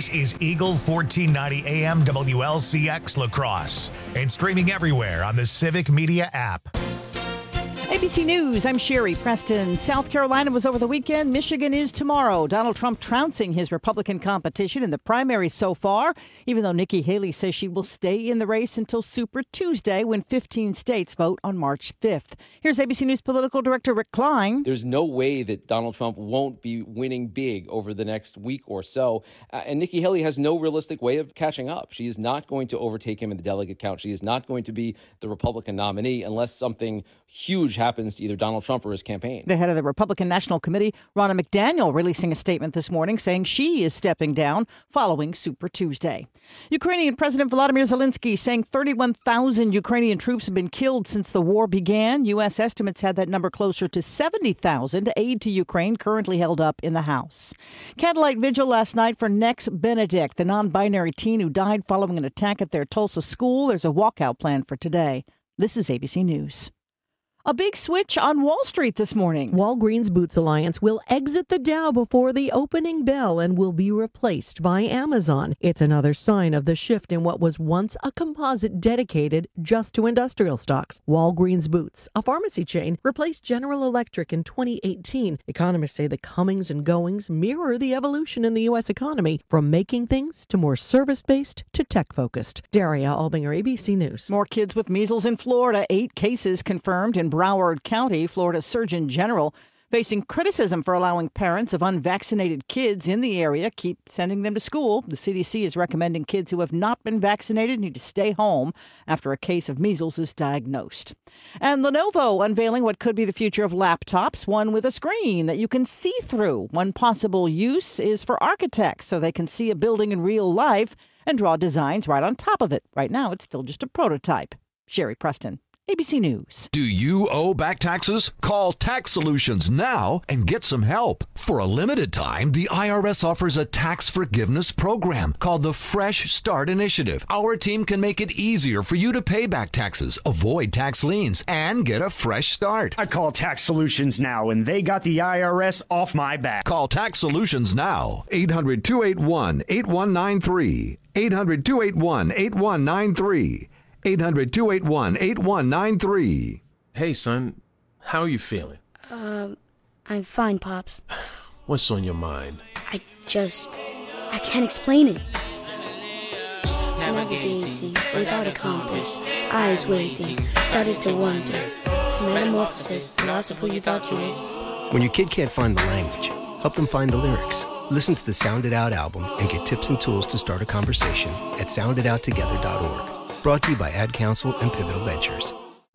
This is Eagle 1490 AM WLCX La Crosse and streaming everywhere on the Civic Media app. ABC News, I'm Sherry Preston. South Carolina was over the weekend. Michigan is tomorrow. Donald Trump trouncing his Republican competition in the primary so far, even though Nikki Haley says she will stay in the race until Super Tuesday when 15 states vote on March 5th. Here's ABC News political director Rick Klein. There's no way that Donald Trump won't be winning big over the next week or so. And Nikki Haley has no realistic way of catching up. She is not going to overtake him in the delegate count. She is not going to be the Republican nominee unless something huge happens to either Donald Trump or his campaign. The head of the Republican National Committee, Ronna McDaniel, releasing a statement this morning saying she is stepping down following Super Tuesday. Ukrainian President Volodymyr Zelensky saying 31,000 Ukrainian troops have been killed since the war began. U.S. estimates had that number closer to 70,000. Aid to Ukraine currently held up in the House. Candlelight vigil last night for Nex Benedict, the non-binary teen who died following an attack at their Tulsa school. There's a walkout plan for today. This is ABC News. A big switch on Wall Street this morning. Walgreens Boots Alliance will exit the Dow before the opening bell and will be replaced by Amazon. It's another sign of the shift in what was once a composite dedicated just to industrial stocks. Walgreens Boots, a pharmacy chain, replaced General Electric in 2018. Economists say the comings and goings mirror the evolution in the U.S. economy from making things to more service-based to tech-focused. Daria Albinger, ABC News. More kids with measles in Florida. 8 cases confirmed in Broward County. Florida Surgeon General facing criticism for allowing parents of unvaccinated kids in the area keep sending them to school. The CDC is recommending kids who have not been vaccinated need to stay home after a case of measles is diagnosed. And Lenovo unveiling what could be the future of laptops, one with a screen that you can see through. One possible use is for architects so they can see a building in real life and draw designs right on top of it. Right now, it's still just a prototype. Sherry Preston, ABC News. Do you owe back taxes? Call Tax Solutions now and get some help. For a limited time, the IRS offers a tax forgiveness program called the Fresh Start Initiative. Our team can make it easier for you to pay back taxes, avoid tax liens, and get a fresh start. I call Tax Solutions now, and they got the IRS off my back. Call Tax Solutions now. 800-281-8193. 800-281-8193. 800-281-8193. Hey, son. How are you feeling? I'm fine, Pops. What's on your mind? I can't explain it. Navigating without a compass, eyes waiting, started to wonder. Metamorphosis, the loss of who you thought you was. When your kid can't find the language, help them find the lyrics. Listen to the Sound It Out album and get tips and tools to start a conversation at sounditouttogether.org. Brought to you by Ad Council and Pivotal Ventures.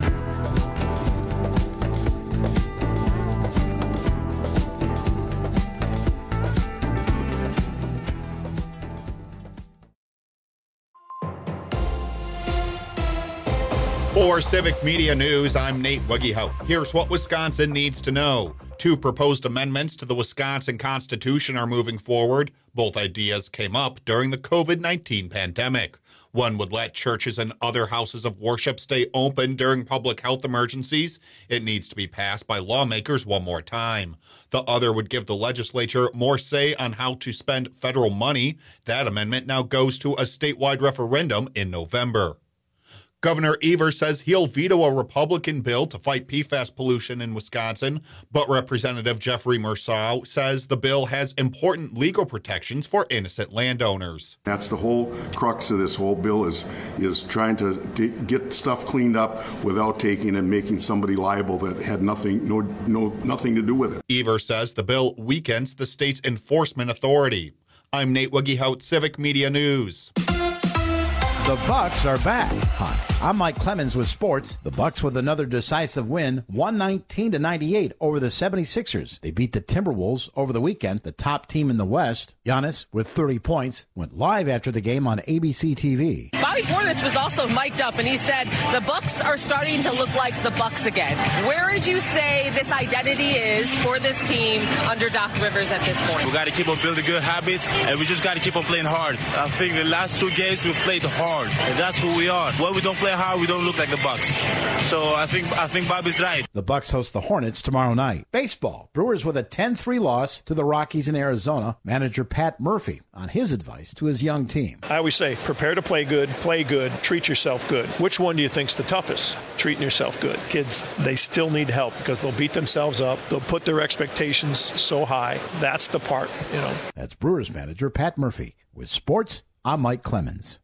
For Civic Media News, I'm Nate Wuggyhout. Here's what Wisconsin needs to know. 2 proposed amendments to the Wisconsin Constitution are moving forward. Both ideas came up during the COVID-19 pandemic. One would let churches and other houses of worship stay open during public health emergencies. It needs to be passed by lawmakers one more time. The other would give the legislature more say on how to spend federal money. That amendment now goes to a statewide referendum in November. Governor Evers says he'll veto a Republican bill to fight PFAS pollution in Wisconsin, but Representative Jeffrey Merceau says the bill has important legal protections for innocent landowners. That's the whole crux of this whole bill is trying to get stuff cleaned up without taking and making somebody liable that had nothing to do with it. Evers says the bill weakens the state's enforcement authority. I'm Nate Wuggyhout, Civic Media News. The Bucks are back. Hi, I'm Mike Clemens with sports. The Bucks with another decisive win, 119-98 over the 76ers. They beat the Timberwolves over the weekend, the top team in the West. Giannis, with 30 points, went live after the game on ABC TV. Bobby Portis was also mic'd up, and he said the Bucks are starting to look like the Bucks again. Where would you say this identity is for this team under Doc Rivers at this point? We got to keep on building good habits, and we just got to keep on playing hard. I think the last 2 games we've played hard. hard, and that's who we are. When we don't play hard, we don't look like the Bucks. So I think Bobby's right. The Bucks host the Hornets tomorrow night. Baseball. Brewers with a 10-3 loss to the Rockies in Arizona. Manager Pat Murphy on his advice to his young team. I always say, prepare to play good, treat yourself good. Which one do you think's the toughest? Treating yourself good. Kids, they still need help because they'll beat themselves up. They'll put their expectations so high. That's the part, That's Brewers manager Pat Murphy. With sports, I'm Mike Clemens.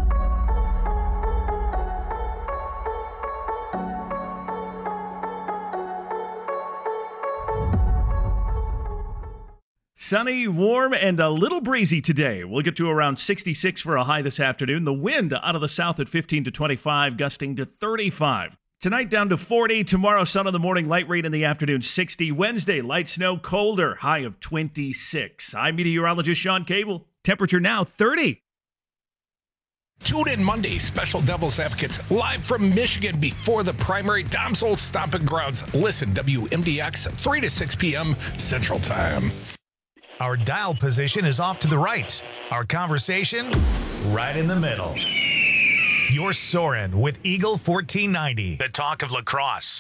Sunny, warm, and a little breezy today. We'll get to around 66 for a high this afternoon. The wind out of the south at 15 to 25, gusting to 35. Tonight down to 40. Tomorrow, sun in the morning, light rain in the afternoon, 60. Wednesday, light snow, colder, high of 26. I'm meteorologist Sean Cable. Temperature now 30. Tune in Monday, Special Devil's Advocates, live from Michigan before the primary. Dom's old stomping grounds. Listen, WMDX, 3 to 6 p.m. Central Time. Our dial position is off to the right. Our conversation, right in the middle. You're soaring with Eagle 1490, the talk of lacrosse.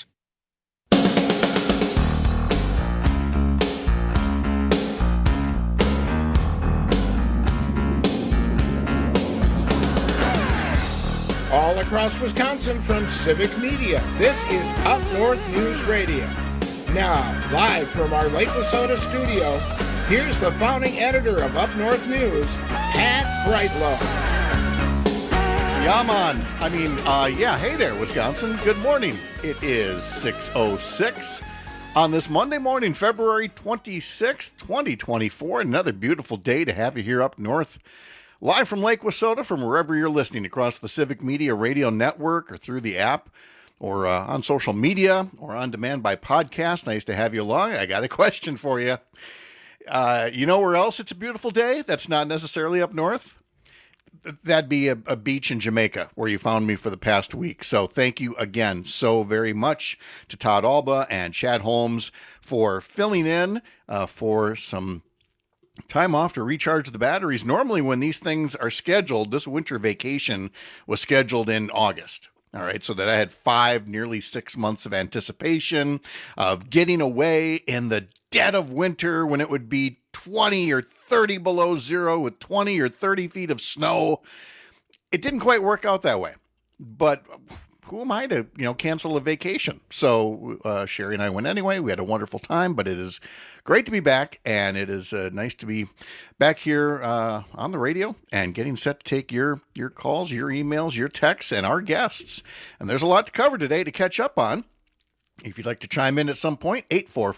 All across Wisconsin from Civic Media, this is Up North News Radio. Now, live from our Lake Wissota studio, here's the founding editor of Up North News, Pat Brightlow. Yeah, man. Hey there, Wisconsin. Good morning. It is 6:06 on this Monday morning, February 26th, 2024. Another beautiful day to have you here up north. Live from Lake Wissota, from wherever you're listening, across the Civic Media Radio Network or through the app or on social media or on demand by podcast. Nice to have you along. I got a question for you. You know where else it's a beautiful day that's not necessarily up north? That'd be a beach in Jamaica where you found me for the past week. So thank you again so very much to Todd Alba and Chad Holmes for filling in for some time off to recharge the batteries. Normally when these things are scheduled, this winter vacation was scheduled in August. All right, so that I had nearly 6 months of anticipation of getting away in the dead of winter when it would be 20 or 30 below zero with 20 or 30 feet of snow. It didn't quite work out that way, but who am I to, cancel a vacation? So Sherry and I went anyway. We had a wonderful time, but it is great to be back, and it is nice to be back here on the radio and getting set to take your calls, your emails, your texts, and our guests. And there's a lot to cover today to catch up on. If you'd like to chime in at some point,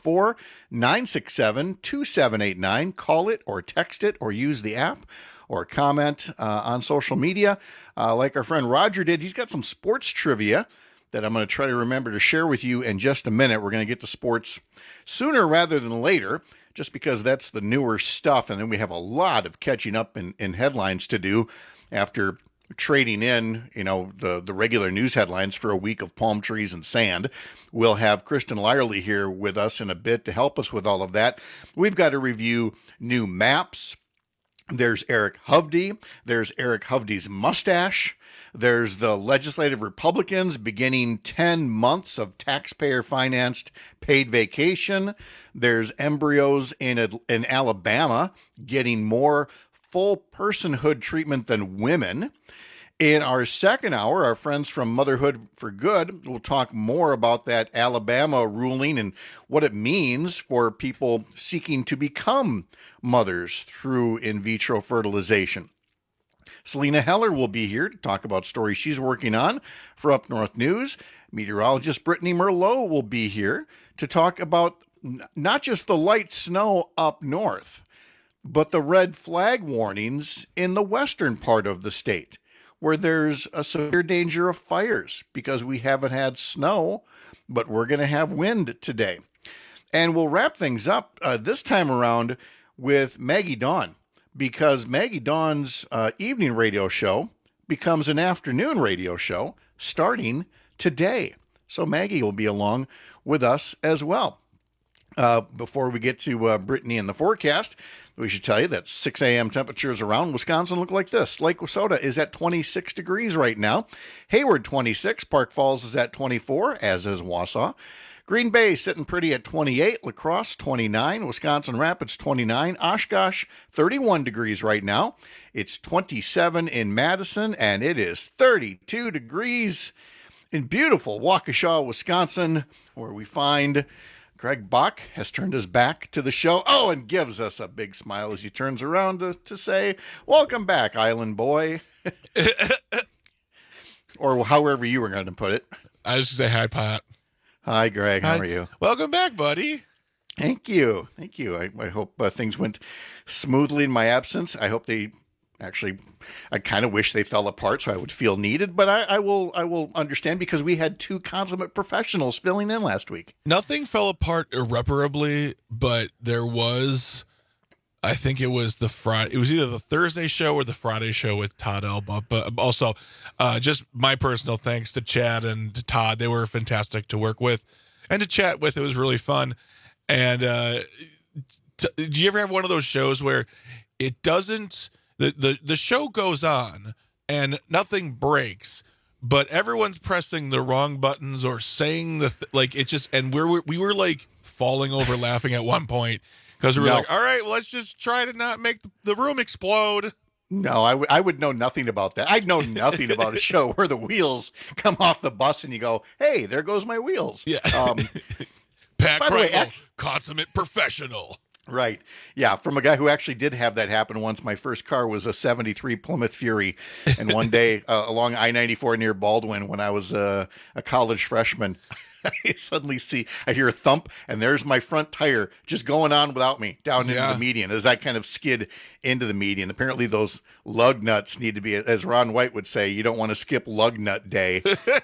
844-967-2789. Call it or text it or use the app or comment on social media. Like our friend Roger did, he's got some sports trivia that I'm going to try to remember to share with you in just a minute. We're going to get to sports sooner rather than later, just because that's the newer stuff. And then we have a lot of catching up in headlines to do after trading in, the regular news headlines for a week of palm trees and sand. We'll have Kristen Lyerly here with us in a bit to help us with all of that. We've got to review new maps. There's Eric Hovde. There's Eric Hovde's mustache. There's the legislative Republicans beginning 10 months of taxpayer-financed paid vacation. There's embryos in Alabama getting more full personhood treatment than women. In our second hour, our friends from Motherhood for Good will talk more about that Alabama ruling and what it means for people seeking to become mothers through in vitro fertilization. Selena Heller will be here to talk about stories she's working on for Up North News. Meteorologist Brittany Merlot will be here to talk about not just the light snow up north, but the red flag warnings in the western part of the state, where there's a severe danger of fires because we haven't had snow, but we're going to have wind today. And we'll wrap things up this time around with Maggie Dawn, because Maggie Dawn's evening radio show becomes an afternoon radio show starting today. So Maggie will be along with us as well. Before we get to Brittany and the forecast, we should tell you that 6 a.m. temperatures around Wisconsin look like this. Lake Wissota is at 26 degrees right now. Hayward, 26. Park Falls is at 24, as is Wausau. Green Bay sitting pretty at 28. La Crosse, 29. Wisconsin Rapids, 29. Oshkosh, 31 degrees right now. It's 27 in Madison, and it is 32 degrees in beautiful Waukesha, Wisconsin, where we find Greg Bach has turned his back to the show. Oh, and gives us a big smile as he turns around to say, welcome back, Island Boy. Or however you were going to put it. I just say hi, Pat. Hi, Greg. How are you? Welcome back, buddy. Thank you. Thank you. I hope things went smoothly in my absence. I hope they actually, I kind of wish they fell apart so I would feel needed, but I will understand because we had two consummate professionals filling in last week. Nothing fell apart irreparably, but there was, I think it was it was either the Thursday show or the Friday show with Todd Elba, but also just my personal thanks to Chad and to Todd. They were fantastic to work with and to chat with. It was really fun. And do you ever have one of those shows where it doesn't, the show goes on and nothing breaks, but everyone's pressing the wrong buttons or saying it just, and we were like falling over laughing at one point because we were like, all right, well, let's just try to not make the room explode. No, I would know nothing about that. I'd know nothing about a show where the wheels come off the bus and you go, hey, there goes my wheels. Yeah. Pat Kringle, consummate professional. Right. Yeah. From a guy who actually did have that happen once. My first car was a 73 Plymouth Fury. And one day along I-94 near Baldwin when I was a college freshman, I suddenly I hear a thump and there's my front tire just going on without me down into the median as I kind of skid into the median. Apparently those lug nuts need to be, as Ron White would say, you don't want to skip lug nut day,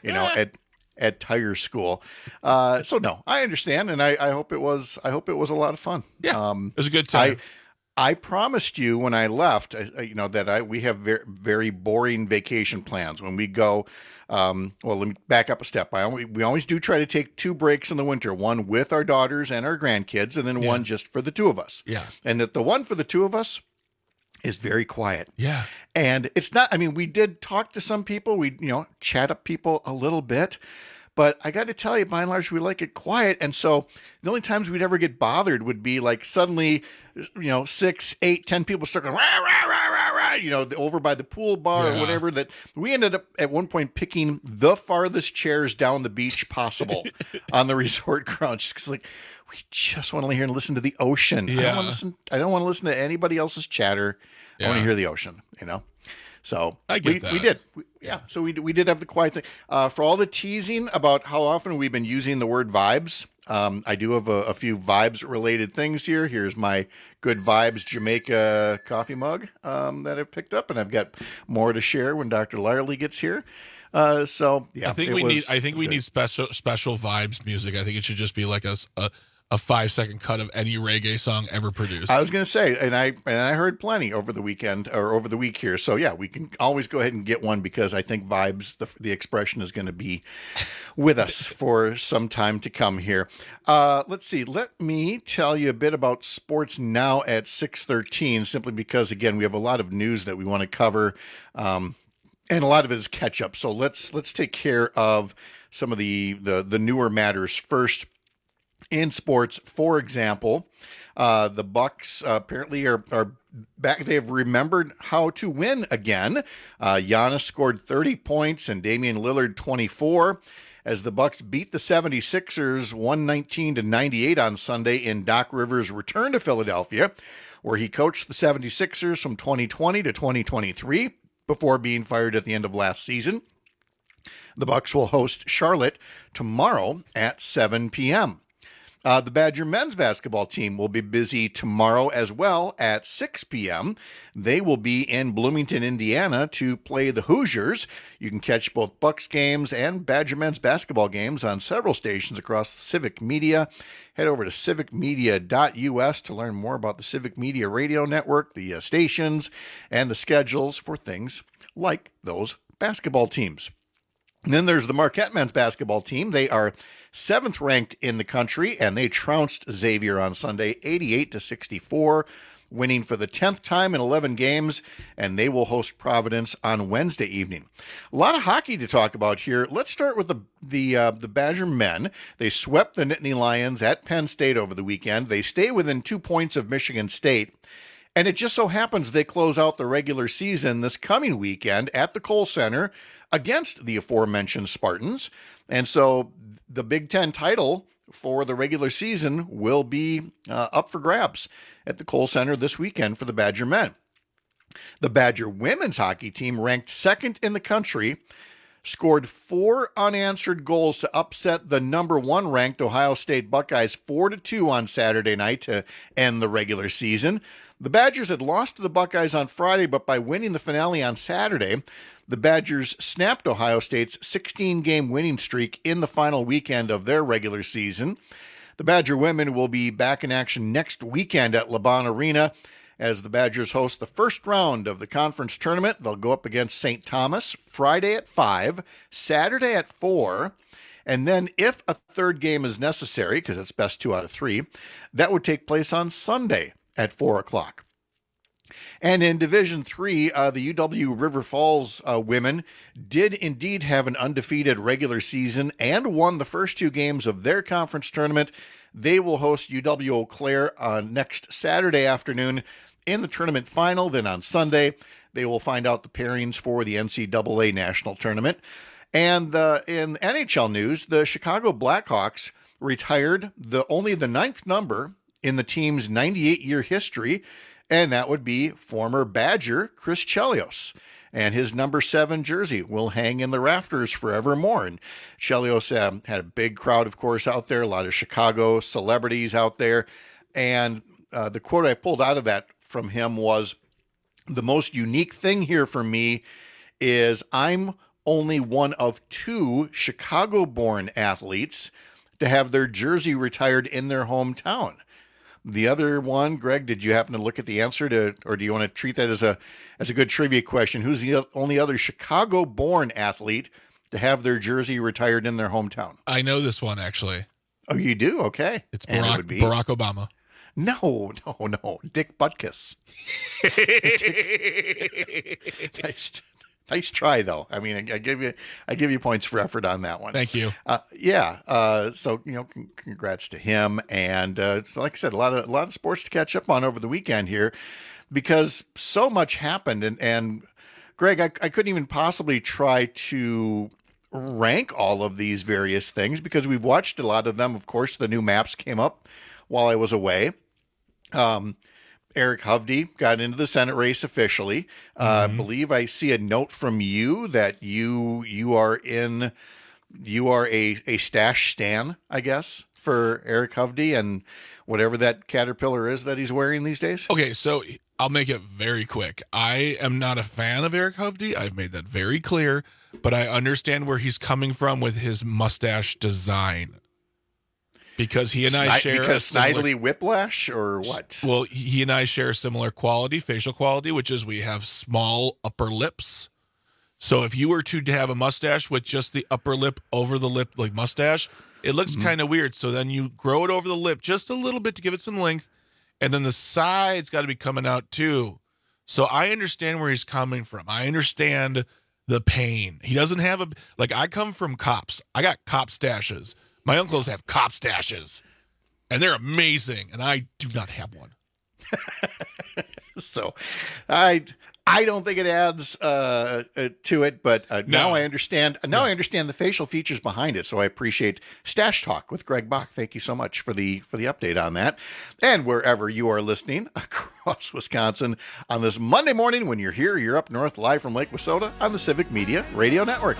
at tire school. So no, I understand. And I hope it was a lot of fun. Yeah. It was a good time. I promised you when I left, that we have very, very boring vacation plans when we go. Well, let me back up a step. We always do try to take 2 breaks in the winter, one with our daughters and our grandkids, and then one just for the 2 of us. Yeah. And that the one for the 2 of us is very quiet. Yeah. And it's not, we did talk to some people, we, chat up people a little bit, but I got to tell you, by and large, we like it quiet. And so the only times we'd ever get bothered would be like suddenly, 6, 8, 10 people start going, rah, rah, rah, rah, rah, over by the pool bar or whatever, that we ended up at one point picking the farthest chairs down the beach possible on the resort grounds. Because we just want to hear and listen to the ocean. Yeah. I don't want to listen to anybody else's chatter. I want to hear the ocean, So I get that. We did. So we did have the quiet thing. For all the teasing about how often we've been using the word vibes, I do have a few vibes related things here. Here's my Good Vibes Jamaica coffee mug that I picked up, and I've got more to share when Dr. Lyerly gets here. I think we need special vibes music. I think it should just be like a 5-second cut of any reggae song ever produced. I was going to say, and I heard plenty over the weekend or over the week here. So yeah, we can always go ahead and get one because I think vibes, the expression, is going to be with us for some time to come here. Let's see. Let me tell you a bit about sports now at 6:13, simply because again we have a lot of news that we want to cover, and a lot of it is catch up. So let's take care of some of the newer matters first. In sports, for example, the Bucks apparently are back. They have remembered how to win again. Giannis scored 30 points and Damian Lillard 24 as the Bucks beat the 76ers 119-98 on Sunday in Doc Rivers' return to Philadelphia, where he coached the 76ers from 2020 to 2023 before being fired at the end of last season. The Bucks will host Charlotte tomorrow at 7 p.m. The Badger men's basketball team will be busy tomorrow as well at 6 p.m. They will be in Bloomington, Indiana to play the Hoosiers. You can catch both Bucks games and Badger men's basketball games on several stations across Civic Media. Head over to civicmedia.us to learn more about the Civic Media Radio Network, the stations, and the schedules for things like those basketball teams. And then there's the Marquette men's basketball team. They are 7th ranked in the country, and they trounced Xavier on Sunday, 88-64, winning for the 10th time in 11 games, and they will host Providence on Wednesday evening. A lot of hockey to talk about here. Let's start with the Badger men. They swept the Nittany Lions at Penn State over the weekend. They stay within 2 points of Michigan State. And it just so happens they close out the regular season this coming weekend at the Kohl Center against the aforementioned Spartans. And so the Big Ten title for the regular season will be up for grabs at the Kohl Center this weekend for the Badger men. The Badger women's hockey team, ranked 2nd in the country, scored 4 unanswered goals to upset the number 1 ranked Ohio State Buckeyes 4-2 on Saturday night to end the regular season. The Badgers had lost to the Buckeyes on Friday, but by winning the finale on Saturday, the Badgers snapped Ohio State's 16-game winning streak in the final weekend of their regular season. The Badger women will be back in action next weekend at LeBron Arena as the Badgers host the first round of the conference tournament. They'll go up against St. Thomas Friday at 5, Saturday at 4, and then if a third game is necessary, because it's best 2 out of 3, that would take place on Sunday at 4 o'clock. And in Division III, the UW River Falls women did indeed have an undefeated regular season and won the first 2 games of their conference tournament. They will host UW Eau Claire on next Saturday afternoon in the tournament final. Then on Sunday, they will find out the pairings for the NCAA National Tournament. And in NHL news, the Chicago Blackhawks retired only the 9th number in the team's 98-year history, and that would be former Badger Chris Chelios. And his number 7 jersey will hang in the rafters forevermore. And Chelios had a big crowd, of course, out there, a lot of Chicago celebrities out there. And the quote I pulled out of that from him was, "The most unique thing here for me is I'm only one of 2 Chicago-born athletes to have their jersey retired in their hometown." The other one, Greg, did you happen to look at the answer to, or do you want to treat that as a good trivia question? Who's the only other Chicago-born athlete to have their jersey retired in their hometown? I know this one, actually. Oh, you do? Okay. It's Barack Obama. No. Dick Butkus. Nice try, though. I mean, I give you points for effort on that one. Thank you. So congrats to him. And so like I said, a lot of sports to catch up on over the weekend here, because so much happened. And Greg, I couldn't even possibly try to rank all of these various things because we've watched a lot of them. Of course, the new maps came up while I was away. Eric Hovde got into the Senate race officially. I believe I see a note from you that you are a stash stan, I guess, for Eric Hovde and whatever that caterpillar is that he's wearing these days. Okay, so I'll make it very quick. I am not a fan of Eric Hovde. I've made that very clear, but I understand where he's coming from with his mustache design. Because he and I share Snidely Whiplash or what? Well, he and I share a similar quality, facial quality, which is we have small upper lips. So if you were to have a mustache with just the upper lip over the lip, like mustache, it looks kind of weird. So then you grow it over the lip just a little bit to give it some length, and then the sides got to be coming out too. So I understand where he's coming from. I understand the pain. He doesn't have I come from cops. I got cop stashes. My uncles have cop stashes, and they're amazing, and I do not have one. So I don't think it adds to it, but now I understand. Now I understand the facial features behind it, so I appreciate Stash Talk with Greg Bach. Thank you so much for the update on that. And wherever you are listening across Wisconsin on this Monday morning, when you're here, you're up north, live from Lake Wissota on the Civic Media Radio Network.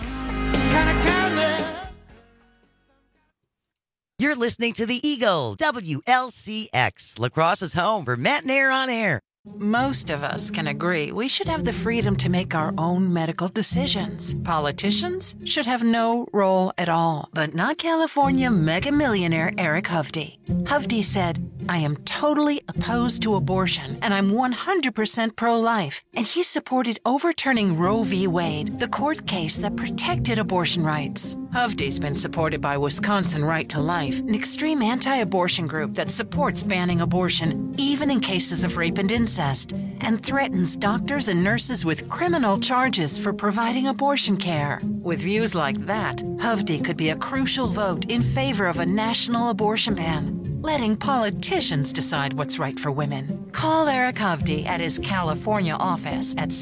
You're listening to the Eagle, WLCX, La Crosse's home for Matinee on Air. Most of us can agree we should have the freedom to make our own medical decisions. Politicians should have no role at all, but not California mega millionaire Eric Hovde. Hovde said, I am totally opposed to abortion, and I'm 100% pro-life. And he supported overturning Roe v. Wade, the court case that protected abortion rights. Hovde's been supported by Wisconsin Right to Life, an extreme anti-abortion group that supports banning abortion, even in cases of rape and incest, and threatens doctors and nurses with criminal charges for providing abortion care. With views like that, Hovde could be a crucial vote in favor of a national abortion ban, letting politicians decide what's right for women. Call Eric Hovde at his California office at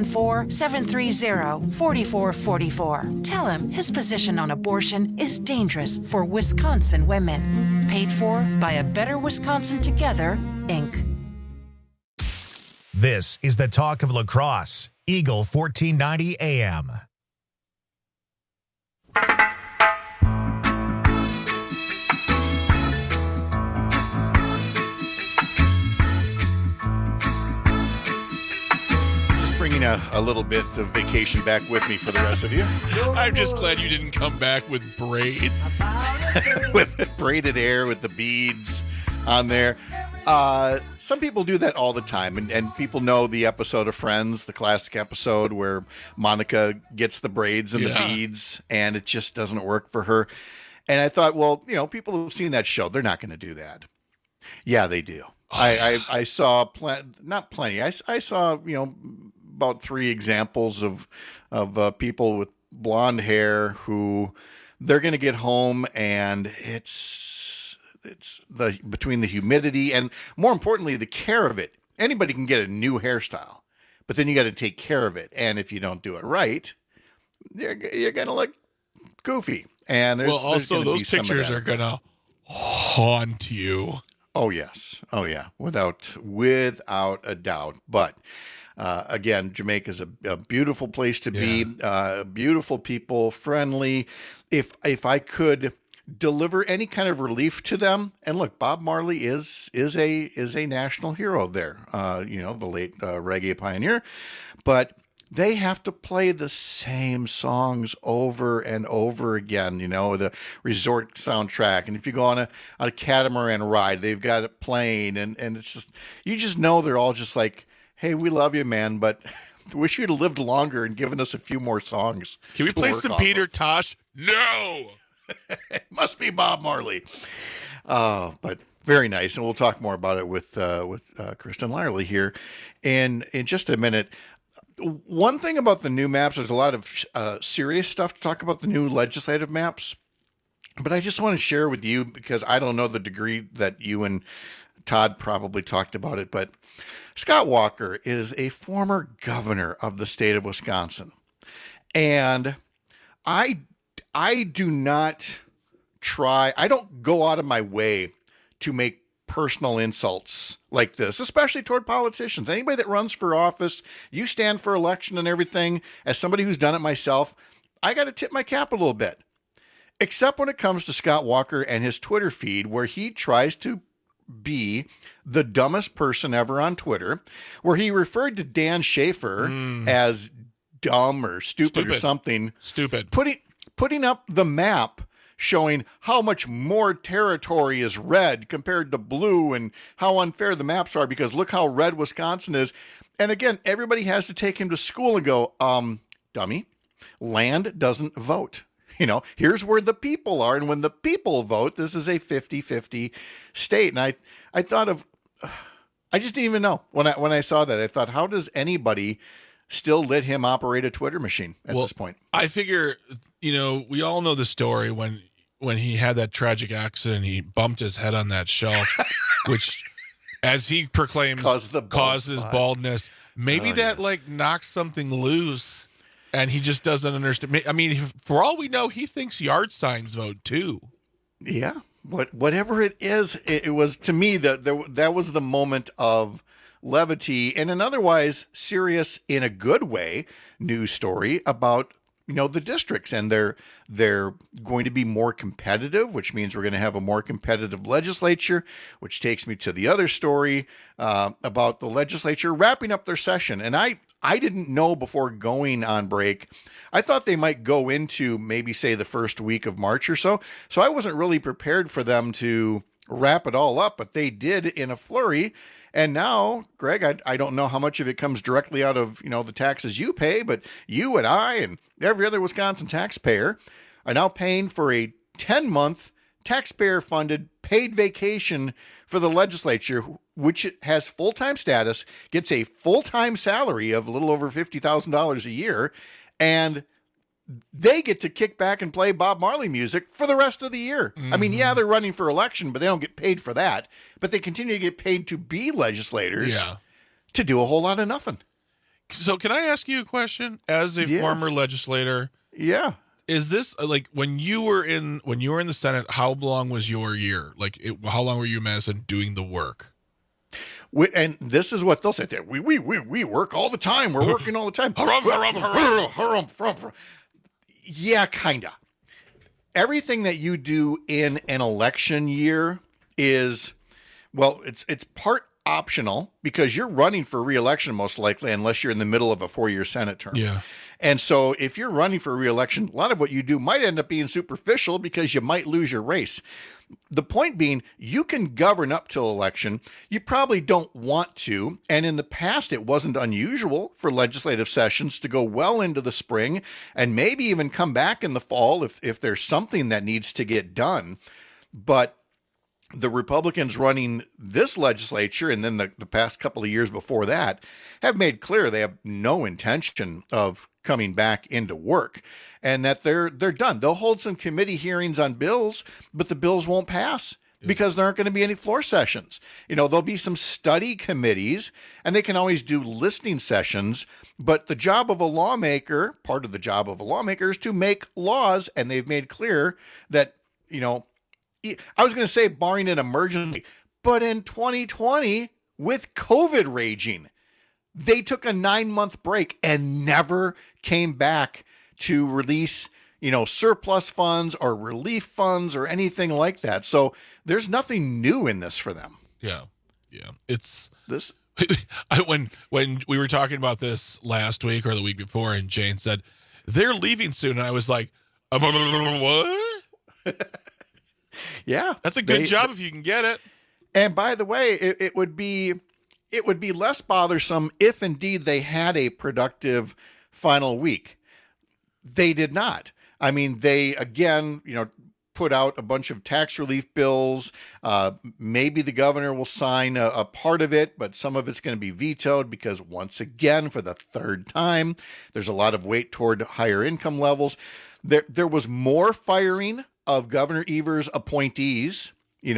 714-730-4444. Tell him his position on abortion is dangerous for Wisconsin women. Paid for by A Better Wisconsin Together, Inc. This is the talk of La Crosse, Eagle 1490 AM. Bringing a little bit of vacation back with me for the rest of you. I'm just glad you didn't come back with braids. With braided hair with the beads on there. Some people do that all the time, and people know the episode of Friends, the classic episode where Monica gets the braids and the beads, and it just doesn't work for her. And I thought, well, people who've seen that show, they're not going to do that. Yeah, they do. I saw not plenty. I saw about 3 examples of people with blonde hair who they're going to get home, and it's between the humidity and, more importantly, the care of it. Anybody can get a new hairstyle, but then you got to take care of it. And if you don't do it right, you're going to look goofy. And also those pictures are going to haunt you. Oh yes. Oh yeah. Without a doubt. But again, Jamaica's a beautiful place to be. Beautiful people, friendly. If I could deliver any kind of relief to them, and look, Bob Marley is a national hero there. The late reggae pioneer, but they have to play the same songs over and over again, the resort soundtrack. And if you go on a catamaran ride, they've got it playing, and it's just, you just know they're all just like, hey, we love you, man, but wish you'd lived longer and given us a few more songs. Can we play some Peter Tosh? No! It must be Bob Marley. But very nice, and we'll talk more about it with Kristen Lyerly here in just a minute. One thing about the new maps, there's a lot of serious stuff to talk about the new legislative maps, but I just want to share with you, because I don't know the degree that you and Todd probably talked about it, but Scott Walker is a former governor of the state of Wisconsin, and I do not I don't go out of my way to make personal insults like this, especially toward politicians. Anybody that runs for office, you stand for election and everything. As somebody who's done it myself, I got to tip my cap a little bit, except when it comes to Scott Walker and his Twitter feed, where he tries to be the dumbest person ever on Twitter, where he referred to Dan Schaefer as dumb or stupid or something. Stupid. Putting up the map showing how much more territory is red compared to blue and how unfair the maps are, because look how red Wisconsin is. And again, everybody has to take him to school and go, dummy, land doesn't vote. Here's where the people are. And when the people vote, this is a 50-50 state. And I thought of, I just didn't even know when I saw that. I thought, how does anybody still let him operate a Twitter machine at this point? I figure, we all know the story when he had that tragic accident, he bumped his head on that shelf, which, as he proclaims, causes baldness. Maybe knocks something loose, and he just doesn't understand. I mean, for all we know, he thinks yard signs vote too. Yeah, whatever it is, it was, to me, that was the moment of levity in an otherwise serious, in a good way, news story about the districts, and they're going to be more competitive, which means we're going to have a more competitive legislature, which takes me to the other story about the legislature wrapping up their session. And I didn't know before going on break. I thought they might go into maybe, say, the first week of March or so. So I wasn't really prepared for them to wrap it all up, but they did in a flurry. And now, Greg, I don't know how much of it comes directly out of, the taxes you pay, but you and I and every other Wisconsin taxpayer are now paying for a 10-month taxpayer-funded paid vacation for the legislature, which has full-time status, gets a full-time salary of a little over $50,000 a year, and they get to kick back and play Bob Marley music for the rest of the year. I mean, yeah, they're running for election, but they don't get paid for that. But they continue to get paid to be legislators to do a whole lot of nothing. So can I ask you a question as a former legislator? Yeah. Is this like when you were in the Senate, how long was your year? Like how long were you in Madison doing the work? And this is what they'll say there. We work all the time. We're working all the time. Yeah, kind of. Everything that you do in an election year is, well, it's part optional because you're running for re-election most likely unless you're in the middle of a 4-year Senate term. Yeah. And so if you're running for re-election, a lot of what you do might end up being superficial because you might lose your race. The point being, you can govern up till election. You probably don't want to. And in the past, it wasn't unusual for legislative sessions to go well into the spring and maybe even come back in the fall if there's something that needs to get done. But the Republicans running this legislature and then the past couple of years before that have made clear they have no intention of coming back into work and that they're done. They'll hold some committee hearings on bills, but the bills won't pass because there aren't going to be any floor sessions. There'll be some study committees and they can always do listening sessions, but the job of a lawmaker, part of the job of a lawmaker is to make laws. And they've made clear that, I was going to say barring an emergency, but in 2020 with COVID raging, they took a 9-month break and never came back to release, surplus funds or relief funds or anything like that. So there's nothing new in this for them. Yeah. Yeah. It's this. When we were talking about this last week or the week before and Jane said, they're leaving soon. And I was like, what? Yeah. That's a good job if you can get it. And by the way, it would be less bothersome if indeed they had a productive final week. They did not. I mean, they, again, put out a bunch of tax relief bills. Maybe the governor will sign a part of it, but some of it's going to be vetoed because once again, for the third time, there's a lot of weight toward higher income levels. There was more firing of Governor Evers' appointees,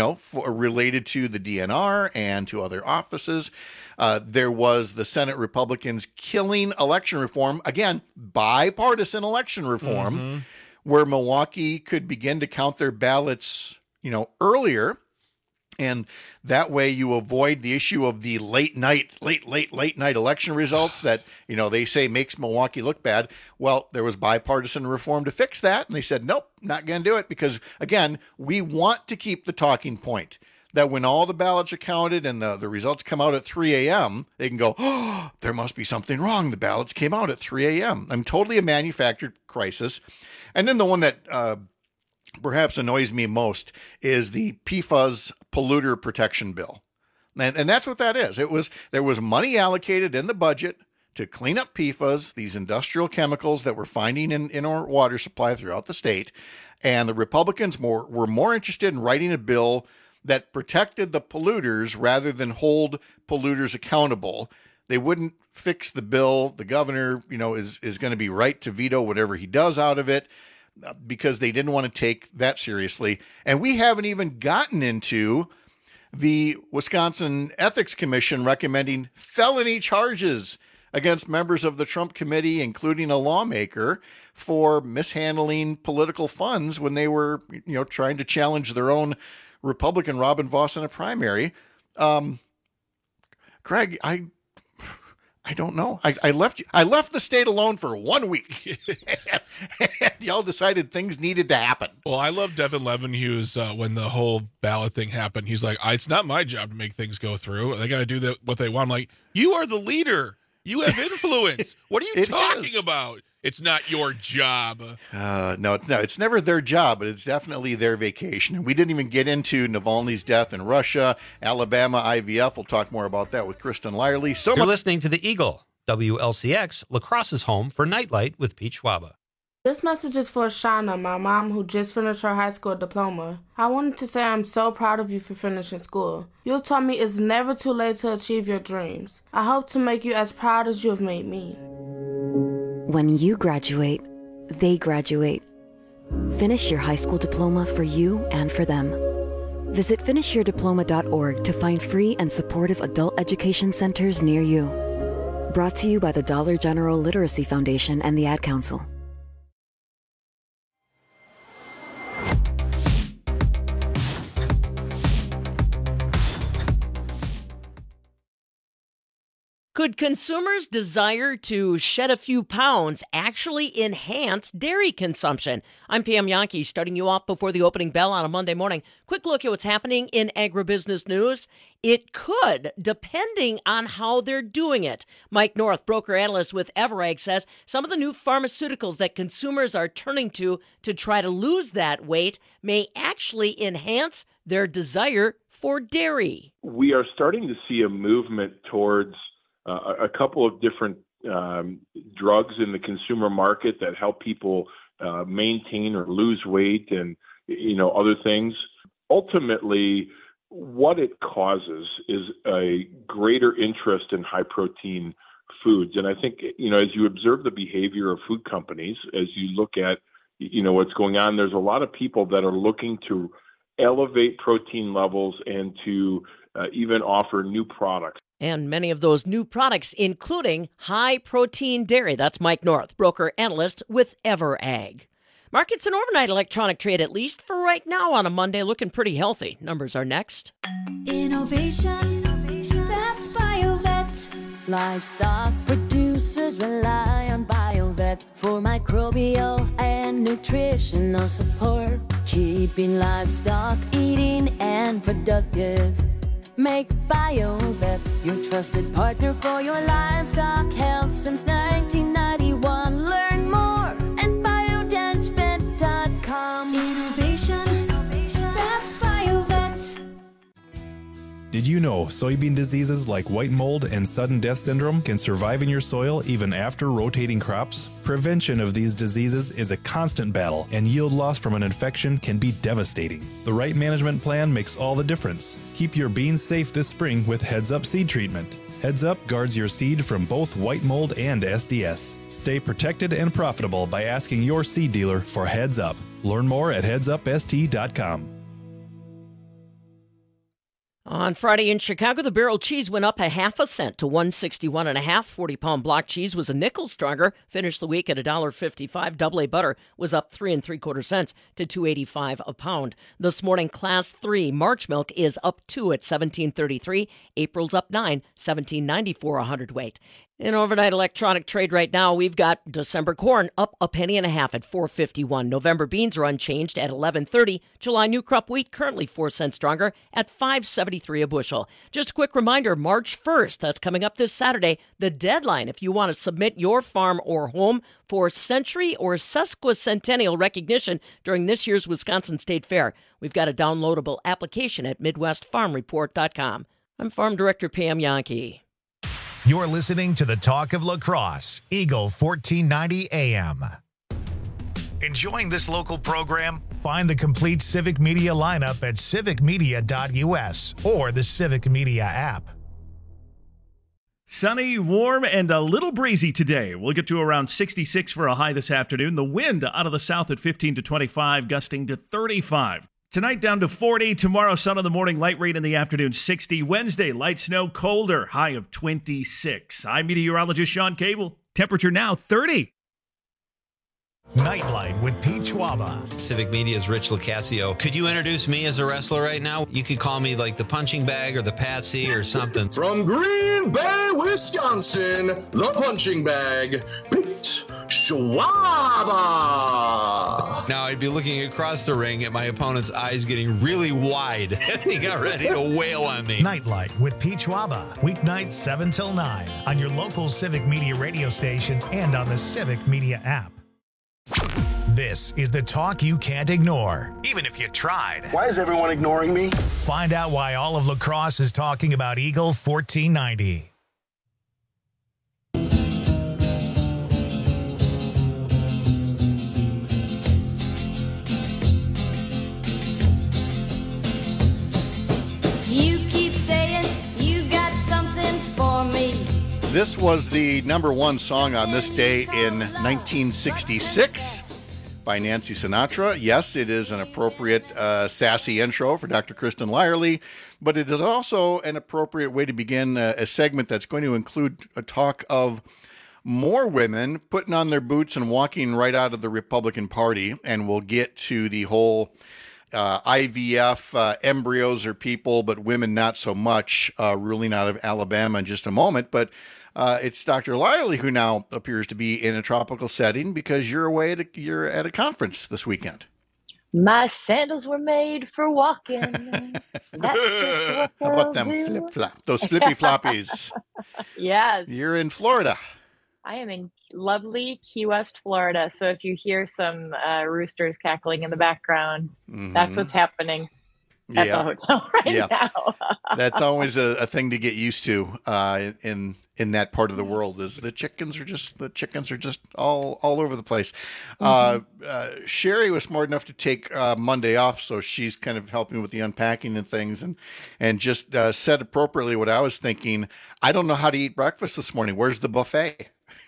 related to the DNR and to other offices. There was the Senate Republicans killing election reform, again, bipartisan election reform, where Milwaukee could begin to count their ballots, earlier. And that way you avoid the issue of the late night election results that, they say makes Milwaukee look bad. Well, there was bipartisan reform to fix that. And they said, nope, not going to do it because, again, we want to keep the talking point that when all the ballots are counted and the results come out at 3 a.m., they can go, oh, there must be something wrong. The ballots came out at 3 a.m. I'm totally a manufactured crisis. And then the one that perhaps annoys me most is the PFAS polluter protection bill. And that's what that is. There was money allocated in the budget to clean up PFAS, these industrial chemicals that we're finding in our water supply throughout the state. And the Republicans were more interested in writing a bill that protected the polluters rather than hold polluters accountable. They wouldn't fix the bill. The governor, is going to be right to veto whatever he does out of it, because they didn't want to take that seriously. And we haven't even gotten into the Wisconsin Ethics Commission recommending felony charges against members of the Trump committee, including a lawmaker, for mishandling political funds when they were, trying to challenge their own Republican Robin Vos in a primary. Craig, I don't know. I left the state alone for 1 week. And y'all decided things needed to happen. Well, I love Devin Levenhuis when the whole ballot thing happened. He's like, it's not my job to make things go through. They got to do what they want. I'm like, you are the leader. You have influence. What are you talking about? It's not your job. No, it's never their job, but it's definitely their vacation. And we didn't even get into Navalny's death in Russia, Alabama IVF. We'll talk more about that with Kristen Lyerly. You're listening to The Eagle, WLCX, La Crosse's home for Nightlight with Pete Schwaba. This message is for Shauna, my mom who just finished her high school diploma. I wanted to say I'm so proud of you for finishing school. You taught me it's never too late to achieve your dreams. I hope to make you as proud as you have made me. When you graduate, they graduate. Finish your high school diploma for you and for them. Visit finishyourdiploma.org to find free and supportive adult education centers near you. Brought to you by the Dollar General Literacy Foundation and the Ad Council. Could consumers' desire to shed a few pounds actually enhance dairy consumption? I'm Pam Yankee, starting you off before the opening bell on a Monday morning. Quick look at what's happening in agribusiness news. It could, depending on how they're doing it. Mike North, broker analyst with Everag, says some of the new pharmaceuticals that consumers are turning to try to lose that weight may actually enhance their desire for dairy. We are starting to see a movement towards a couple of different drugs in the consumer market that help people maintain or lose weight and, other things. Ultimately, what it causes is a greater interest in high protein foods. And I think, as you observe the behavior of food companies, as you look at, what's going on, there's a lot of people that are looking to elevate protein levels and to even offer new products. And many of those new products, including high-protein dairy. That's Mike North, broker analyst with Everag. Markets and overnight electronic trade, at least for right now on a Monday, looking pretty healthy. Numbers are next. Innovation, that's BioVet. Livestock producers rely on BioVet for microbial and nutritional support, keeping livestock eating and productive. Make BioVet your trusted partner for your livestock health since 1991. Learn more at biodensvet.com. Innovation, that's BioVet. Did you know soybean diseases like white mold and sudden death syndrome can survive in your soil even after rotating crops? Prevention of these diseases is a constant battle, and yield loss from an infection can be devastating. The right management plan makes all the difference. Keep your beans safe this spring with Heads Up Seed Treatment. Heads Up guards your seed from both white mold and SDS. Stay protected and profitable by asking your seed dealer for Heads Up. Learn more at headsupst.com. On Friday in Chicago, the barrel cheese went up 0.5 cents to $1.61 1/2. 40-pound block cheese was a nickel stronger. Finished the week at $1.55. Double A butter was up 3 3/4 cents to $2.85 a pound. This morning, Class 3 March milk is up 2 at $17.33. April's up 9, $17.94 a hundredweight. In overnight electronic trade right now, we've got December corn up 1.5 pennies at $4.51. November beans are unchanged at $11.30. July new crop wheat currently 4 cents stronger at $5.73 a bushel. Just a quick reminder, March 1st, that's coming up this Saturday, the deadline if you want to submit your farm or home for century or sesquicentennial recognition during this year's Wisconsin State Fair. We've got a downloadable application at MidwestFarmReport.com. I'm Farm Director Pam Yankee. You're listening to the Talk of La Crosse, Eagle 1490 AM. Enjoying this local program? Find the complete Civic Media lineup at civicmedia.us or the Civic Media app. Sunny, warm, and a little breezy today. We'll get to around 66 for a high this afternoon. The wind out of the south at 15 to 25, gusting to 35. Tonight down to 40. Tomorrow, sun in the morning, light rain in the afternoon, 60. Wednesday, light snow, colder, high of 26. I'm meteorologist Sean Cable. Temperature now 30. Nightlight with Pete Schwaba. Civic Media's Rich Locascio. Could you introduce me as a wrestler right now? You could call me like the punching bag or the Patsy or something. From Green Bay, Wisconsin, the punching bag, Pete Schwaba. Schwab. Now I'd be looking across the ring at my opponent's eyes getting really wide as he got ready to wail on me. Nightlight with Pete Schwaba, weeknights 7 till 9 on your local Civic Media radio station and on the Civic Media app. This is the talk you can't ignore, even if you tried. Why is everyone ignoring me? Find out why all of La Crosse is talking about Eagle 1490. You keep saying you got something for me. This was the number one song on this day in 1966 by Nancy Sinatra. Yes, it is an appropriate sassy intro for Dr. Kristen Lyerly, but it is also an appropriate way to begin a segment that's going to include a talk of more women putting on their boots and walking right out of the Republican Party, and we'll get to the whole IVF, embryos are people, but women not so much, ruling out of Alabama in just a moment. But it's Dr. Lyerly who now appears to be in a tropical setting because you're at a conference this weekend. My sandals were made for walking. That's just what How about them they'll do. flip-flop, those flippy floppies? Yes. You're in Florida. I am in lovely Key West, Florida. So if you hear some roosters cackling in the background, that's what's happening at the hotel right now. That's always a thing to get used to in that part of the world. Is the chickens are just all over the place. Sherry was smart enough to take Monday off, so she's kind of helping with the unpacking and things, and just said appropriately what I was thinking. I don't know how to eat breakfast this morning. Where's the buffet?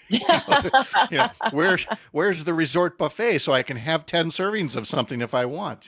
Where's the resort buffet so I can have 10 servings of something if I want,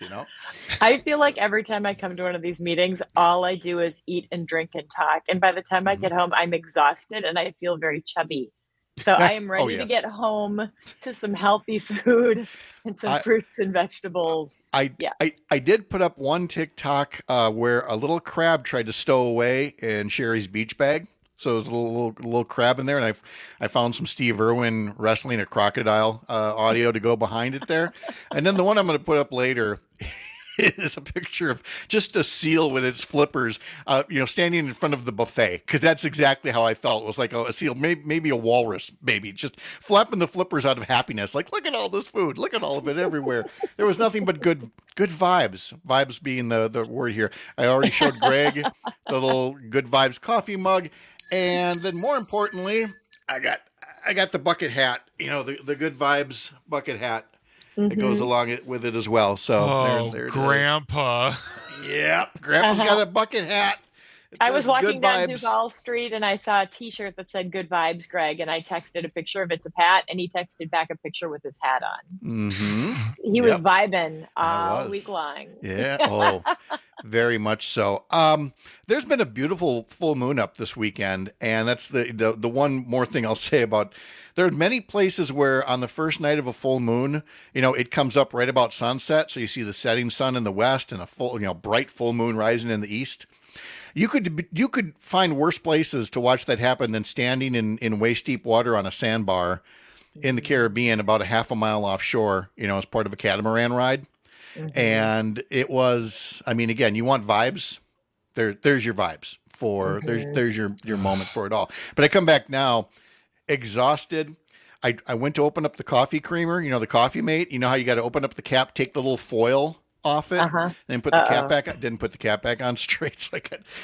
I feel like every time I come to one of these meetings, all I do is eat and drink and talk. And by the time I get home, I'm exhausted and I feel very chubby. So I am ready to get home to some healthy food and some fruits and vegetables. I did put up one TikTok where a little crab tried to stow away in Sherry's beach bag. So there's a little crab in there, and I found some Steve Irwin wrestling a crocodile audio to go behind it there. And then the one I'm going to put up later is a picture of just a seal with its flippers, standing in front of the buffet, because that's exactly how I felt. It was like a seal, maybe a walrus, maybe just flapping the flippers out of happiness. Like, look at all this food, look at all of it everywhere. There was nothing but good vibes. Vibes being the word here. I already showed Greg the little Good Vibes coffee mug. And then more importantly, I got the bucket hat, the Good Vibes bucket hat that goes along with it as well. So there it Grandpa. is. Yep. Grandpa's got a bucket hat. I was walking down Duval Street and I saw a t-shirt that said Good Vibes, Greg, and I texted a picture of it to Pat and he texted back a picture with his hat on. Mm-hmm. He was vibing all week long. Yeah. Oh, very much so. There's been a beautiful full moon up this weekend, and that's the one more thing I'll say about. There are many places where on the first night of a full moon, it comes up right about sunset, so you see the setting sun in the west and a full, bright full moon rising in the east. You could find worse places to watch that happen than standing in waist deep water on a sandbar in the Caribbean, about a half a mile offshore, as part of a catamaran ride. Mm-hmm. And it was, again, you want vibes. There's your vibes for, there's your moment for it all. But I come back now exhausted. I went to open up the coffee creamer, the Coffee Mate. You know how you got to open up the cap, take the little foil off it, then put the cap back on. Didn't put the cap back on straight. So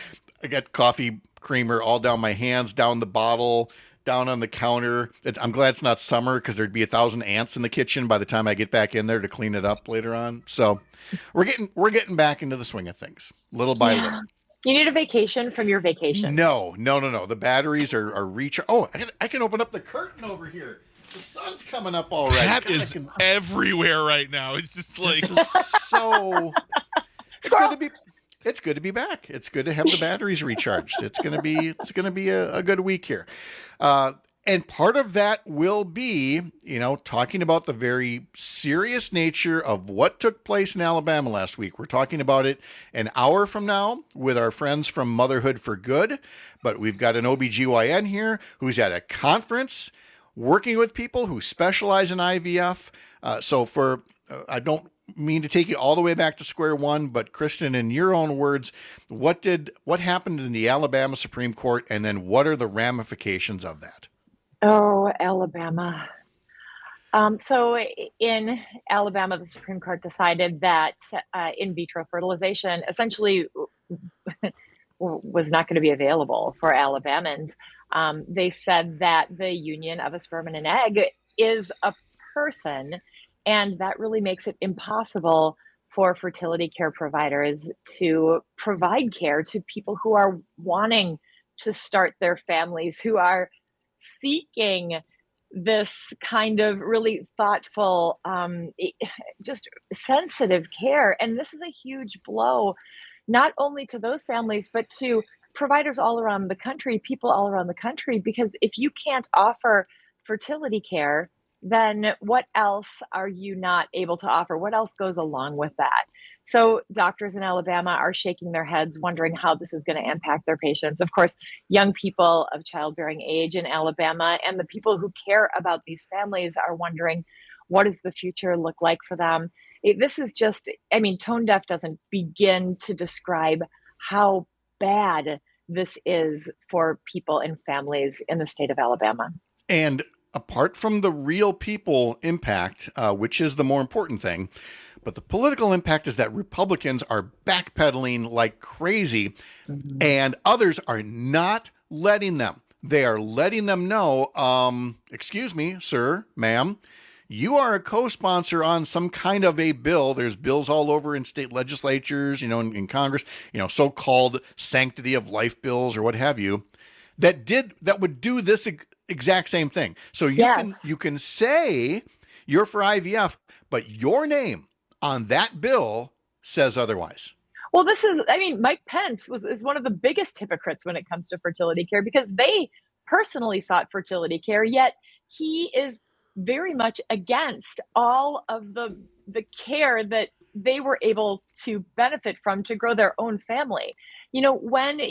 I got coffee creamer all down my hands, down the bottle, down on the counter. I'm glad it's not summer because there'd be 1,000 ants in the kitchen by the time I get back in there to clean it up later on. So we're getting back into the swing of things little by little. You need a vacation from your vacation. No. The batteries are recharged. Oh, I can open up the curtain over here. The sun's coming up already. That is everywhere right now. It's just like this is so. It's good to be back. It's good to have the batteries recharged. It's gonna be a good week here, and part of that will be talking about the very serious nature of what took place in Alabama last week. We're talking about it an hour from now with our friends from Motherhood for Good, but we've got an OBGYN here who's at a conference. working with people who specialize in IVF. I don't mean to take you all the way back to square one, but Kristen, in your own words, what happened in the Alabama Supreme Court, and then what are the ramifications of that? Oh, Alabama. So in Alabama, the Supreme Court decided that in vitro fertilization essentially was not going to be available for Alabamans. They said that the union of a sperm and an egg is a person, and that really makes it impossible for fertility care providers to provide care to people who are wanting to start their families, who are seeking this kind of really thoughtful, just sensitive care. And this is a huge blow, not only to those families, but to providers all around the country, people all around the country, because if you can't offer fertility care, then what else are you not able to offer? What else goes along with that? So doctors in Alabama are shaking their heads, wondering how this is going to impact their patients. Of course, young people of childbearing age in Alabama and the people who care about these families are wondering, what does the future look like for them? This is just, tone deaf doesn't begin to describe how bad this is for people and families in the state of Alabama. And apart from the real people impact, which is the more important thing, but the political impact is that Republicans are backpedaling like crazy, and others are not letting them. They are letting them know, excuse me, sir, ma'am, you are a co-sponsor on some kind of a bill. There's bills all over in state legislatures, in Congress, so-called sanctity of life bills or what have you, that would do this exact same thing. So you can say you're for IVF, but your name on that bill says otherwise. Well, Mike Pence is one of the biggest hypocrites when it comes to fertility care, because they personally sought fertility care, yet he is very much against all of the care that they were able to benefit from to grow their own family. When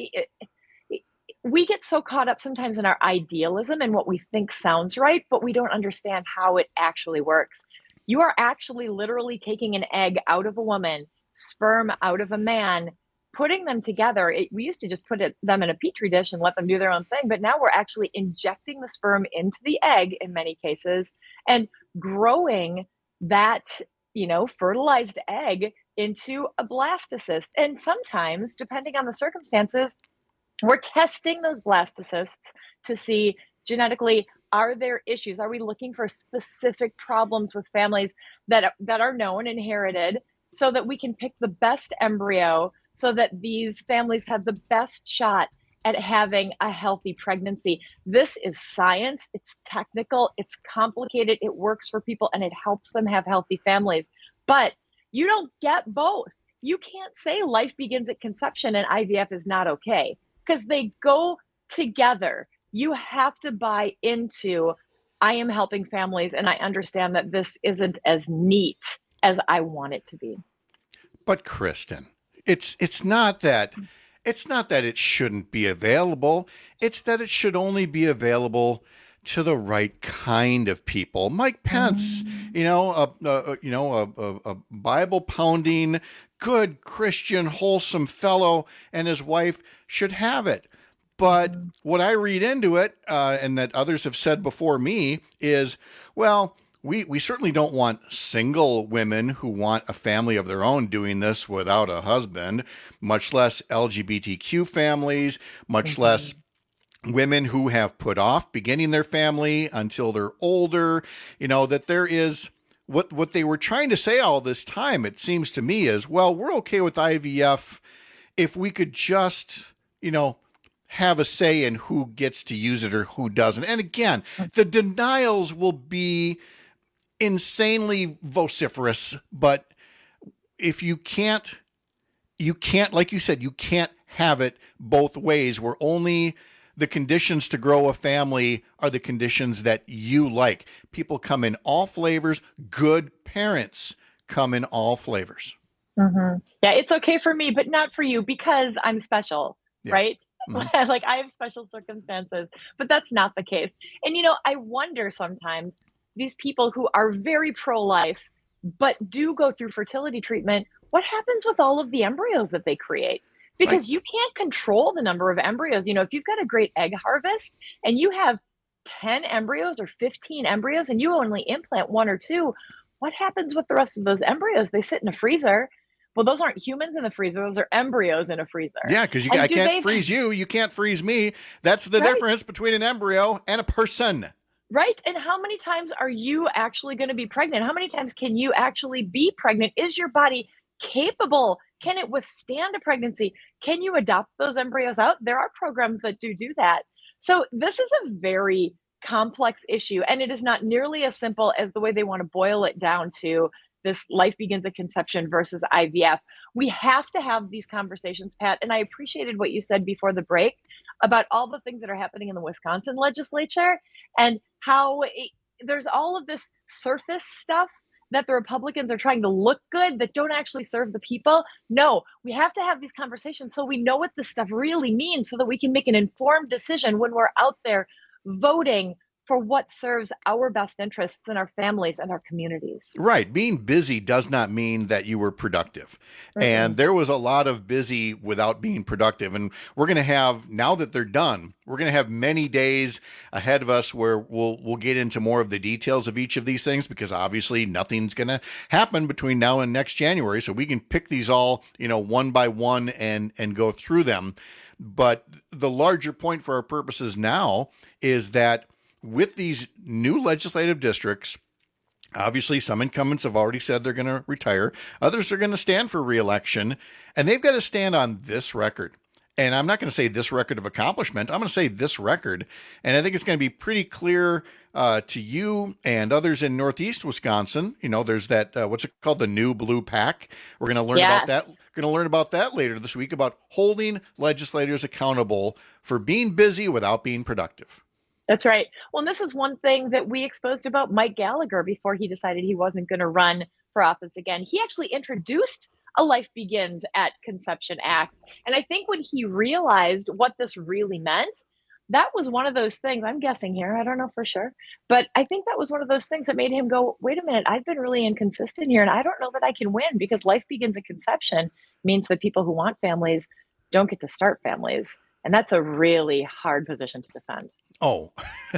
we get so caught up sometimes in our idealism and what we think sounds right, but we don't understand how it actually works. You are actually literally taking an egg out of a woman, sperm out of a man, putting them together. We used to just put them in a petri dish and let them do their own thing, but now we're actually injecting the sperm into the egg in many cases and growing that, fertilized egg into a blastocyst. And sometimes, depending on the circumstances, we're testing those blastocysts to see genetically, are there issues? Are we looking for specific problems with families that are known, inherited, so that we can pick the best embryo so that these families have the best shot at having a healthy pregnancy? This is science. It's technical. It's complicated. It works for people and it helps them have healthy families. But you don't get both. You can't say life begins at conception and IVF is not okay, because they go together. You have to buy into, I am helping families and I understand that this isn't as neat as I want it to be. But Kristen, it's not that it shouldn't be available. It's that it should only be available to the right kind of people. Mike Pence, a Bible pounding, good Christian, wholesome fellow, and his wife should have it. But what I read into it, and that others have said before me, is, well, we certainly don't want single women who want a family of their own doing this without a husband, much less LGBTQ families, much less women who have put off beginning their family until they're older. That there is what they were trying to say all this time, it seems to me, is, well, we're okay with IVF if we could just, have a say in who gets to use it or who doesn't. And again, the denials will be insanely vociferous, but if you can't, like you said, you can't have it both ways, where only the conditions to grow a family are the conditions that you like. People come in all flavors. Good parents come in all flavors. Mm-hmm. Yeah, it's okay for me, but not for you because I'm special, right? Like I have special circumstances, but that's not the case. And, I wonder sometimes these people who are very pro-life, but do go through fertility treatment, what happens with all of the embryos that they create? Because you can't control the number of embryos. If you've got a great egg harvest and you have 10 embryos or 15 embryos and you only implant 1 or 2, what happens with the rest of those embryos? They sit in a freezer. Well, those aren't humans in the freezer. Those are embryos in a freezer. Yeah, because I can't freeze you. You can't freeze me. That's the difference between an embryo and a person. Right. And how many times are you actually going to be pregnant? How many times can you actually be pregnant? Is your body capable? Can it withstand a pregnancy? Can you adopt those embryos out? There are programs that do that. So this is a very complex issue, and it is not nearly as simple as the way they want to boil it down to this life begins at conception versus IVF. We have to have these conversations, Pat, and I appreciated what you said before the break about all the things that are happening in the Wisconsin legislature and how there's all of this surface stuff that the Republicans are trying to look good that don't actually serve the people. No, we have to have these conversations so we know what this stuff really means so that we can make an informed decision when we're out there voting for what serves our best interests in our families and our communities. Right. Being busy does not mean that you were productive. Mm-hmm. And there was a lot of busy without being productive. And we're going to have, now that they're done, we're going to have many days ahead of us where we'll get into more of the details of each of these things, because obviously nothing's going to happen between now and next January. So we can pick these all, one by one and go through them. But the larger point for our purposes now is that with these new legislative districts, obviously some incumbents have already said they're going to retire. Others are going to stand for re-election, and they've got to stand on this record. And I'm not going to say this record of accomplishment. I'm going to say this record. And I think it's going to be pretty clear to you and others in Northeast Wisconsin. There's that, what's it called? The New Blue PAC. We're going to learn about that. We're going to learn about that later this week, about holding legislators accountable for being busy without being productive. That's right. Well, and this is one thing that we exposed about Mike Gallagher before he decided he wasn't going to run for office again. He actually introduced a Life Begins at Conception Act. And I think when he realized what this really meant, that was one of those things, I'm guessing here, I don't know for sure, but I think that was one of those things that made him go, wait a minute, I've been really inconsistent here, and I don't know that I can win, because Life Begins at Conception means that people who want families don't get to start families. And that's a really hard position to defend. Oh,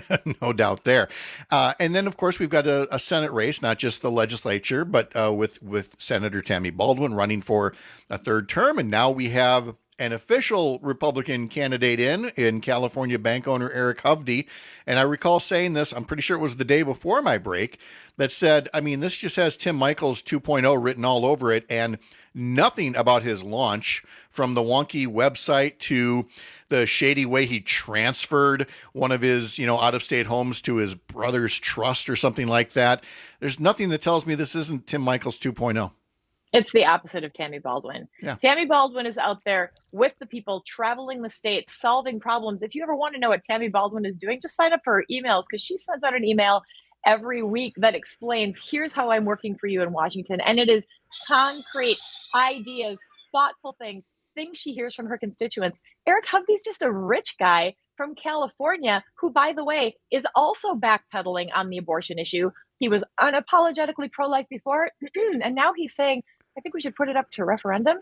no doubt there. And then, of course, we've got a Senate race, not just the legislature, but with Senator Tammy Baldwin running for a third term. And now we have an official Republican candidate in California bank owner Eric Hovde. And I recall saying this, I'm pretty sure it was the day before my break, that said, this just has Tim Michels 2.0 written all over it, and nothing about his launch, from the wonky website to the shady way he transferred one of his, out-of-state homes to his brother's trust or something like that. There's nothing that tells me this isn't Tim Michels 2.0. It's the opposite of Tammy Baldwin. Yeah. Tammy Baldwin is out there with the people, traveling the state, solving problems. If you ever want to know what Tammy Baldwin is doing, just sign up for her emails, because she sends out an email every week that explains, here's how I'm working for you in Washington. And it is concrete ideas, thoughtful things she hears from her constituents. Eric Hovde's just a rich guy from California who, by the way, is also backpedaling on the abortion issue. He was unapologetically pro-life before, and now he's saying, I think we should put it up to referendum.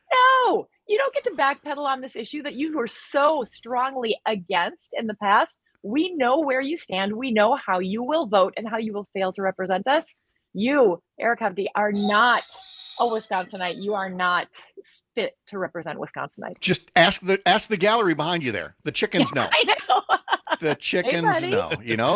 No, you don't get to backpedal on this issue that you were so strongly against in the past. We know where you stand. We know how you will vote and how you will fail to represent us. You, Eric Hovde, are not a Wisconsinite. You are not fit to represent Wisconsinite. Just ask the gallery behind you there. The chickens know. I know. The chickens know,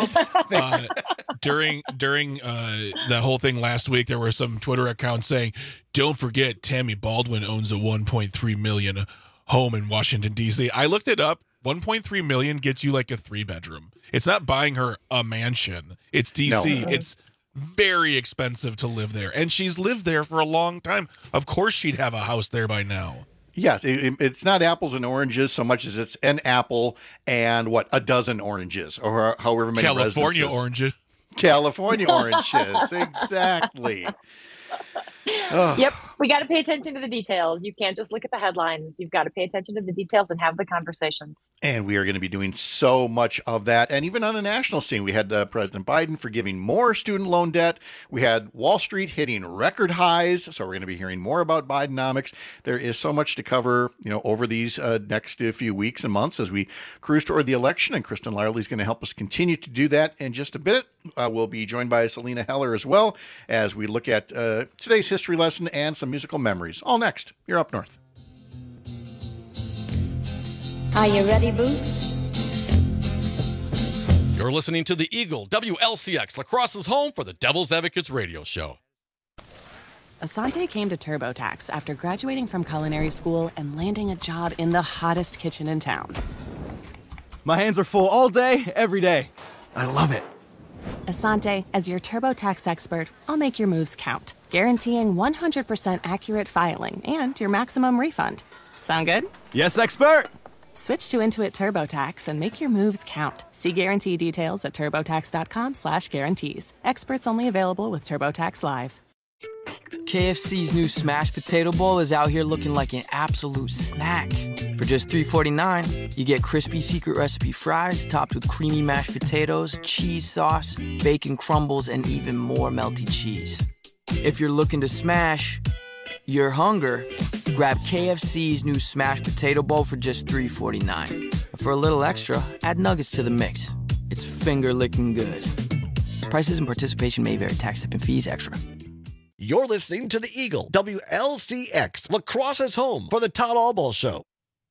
During that whole thing last week, there were some Twitter accounts saying, don't forget Tammy Baldwin owns a $1.3 million home in Washington, D.C. I looked it up. 1.3 million gets you like a 3-bedroom. It's not buying her a mansion. It's DC. No. It's very expensive to live there. And she's lived there for a long time. Of course she'd have a house there by now. Yes, it's not apples and oranges so much as it's an apple and a dozen oranges, or however many California oranges. California oranges, exactly. Yep, we got to pay attention to the details. You can't just look at the headlines. You've got to pay attention to the details and have the conversations. And we are going to be doing so much of that. And even on a national scene, we had President Biden forgiving more student loan debt. We had Wall Street hitting record highs. So we're going to be hearing more about Bidenomics. There is so much to cover, over these next few weeks and months as we cruise toward the election. And Kristen Lyerly is going to help us continue to do that in just a bit. We'll be joined by Selena Heller as well as we look at today's history lesson and some musical memories. All next. You're Up North. Are you ready, Boots? You're listening to the Eagle, WLCX, La Crosse's home for the Devil's Advocates radio show. Asante came to TurboTax after graduating from culinary school and landing a job in the hottest kitchen in town. My hands are full all day, every day. I love it. Asante, as your TurboTax expert, I'll make your moves count, guaranteeing 100% accurate filing and your maximum refund. Sound good? Yes, expert! Switch to Intuit TurboTax and make your moves count. See guarantee details at turbotax.com/guarantees. Experts only available with TurboTax Live. KFC's new Smashed Potato Bowl is out here looking like an absolute snack. For just $3.49, you get crispy secret recipe fries topped with creamy mashed potatoes, cheese sauce, bacon crumbles, and even more melty cheese. If you're looking to smash your hunger, grab KFC's new Smashed Potato Bowl for just $3.49. For a little extra, add nuggets to the mix. It's finger-licking good. Prices and participation may vary. Tax, tip, and fees extra. You're listening to the Eagle, WLCX, La Crosse's home for the Todd Albaugh Show.